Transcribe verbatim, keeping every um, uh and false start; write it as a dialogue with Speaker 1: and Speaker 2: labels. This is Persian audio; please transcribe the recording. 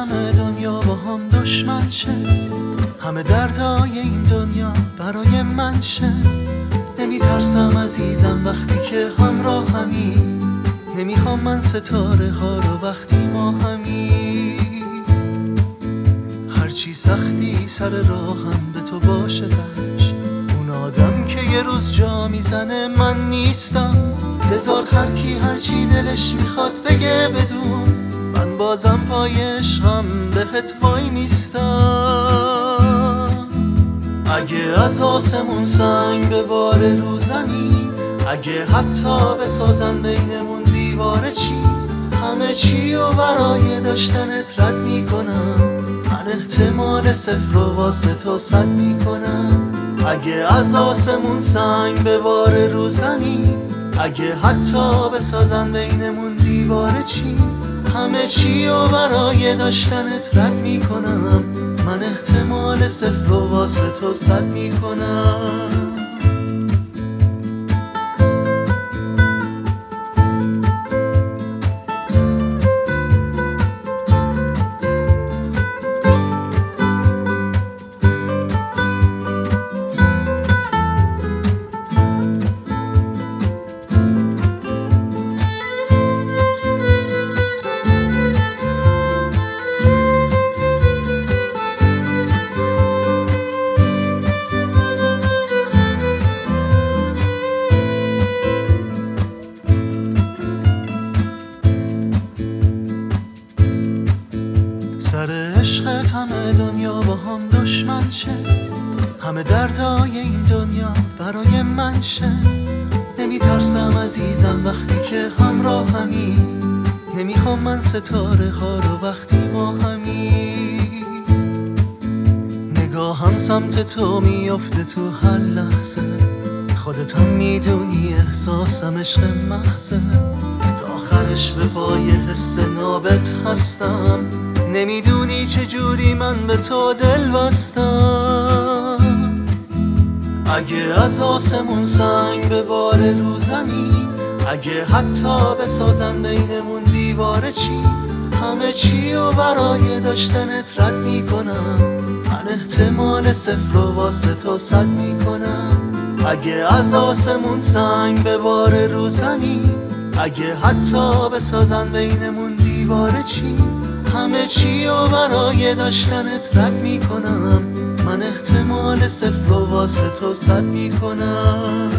Speaker 1: همه دنیا با هم دشمن شه، همه دردای این دنیا برای من شه. نمیترسم عزیزم وقتی که همراه همی، نمیخوام من ستاره ها رو وقتی ما همی. هرچی سختی سر راهم به تو باشه تش، اون آدم که یه روز جا میزنه من نیستم. بذار هر کی هرچی دلش میخواد بگه بدون، من بازم پای عشقم بهت وای میستم. اگه از آسمون سنگ بباره رو زمین، اگه حتی بسازن بینمون دیواره چی، همه چی و برای داشتنت رد میکنم. من احتمال صفر و واسه تو صد میکنم. اگه از آسمون سنگ بباره رو زمین، اگه حتی بسازن بینمون دیواره چی، همه چی و برای داشتنت رد میکنم. من احتمال صفر و واسه تو صد میکنم. سر عشقت همه دنیا با هم دشمن شه، همه دردای این دنیا برای من شه. نمیترسم عزیزم وقتی که همراه همی، نمیخوام من ستاره ها رو وقتی ما همی. نگاهم سمت تو میفته تو هر لحظه، خودت هم میدونی احساسم عشق محضه. تا آخرش به پای حس نابت هستم، نمیدونی چجوری من به تو دل بستم. اگه از آسمون سنگ بباره رو زمین، اگه حتی بسازن بینمون دیواره چی، همه چی و برای داشتنت رد میکنم. من احتمال صفر و واسه تو صد میکنم. اگه از آسمون سنگ بباره رو زمین، اگه حتی بسازن بینمون دیواره چی، همه چی و برای داشتنت رد میکنم. من احتمال صفر و واسه تو صد میکنم.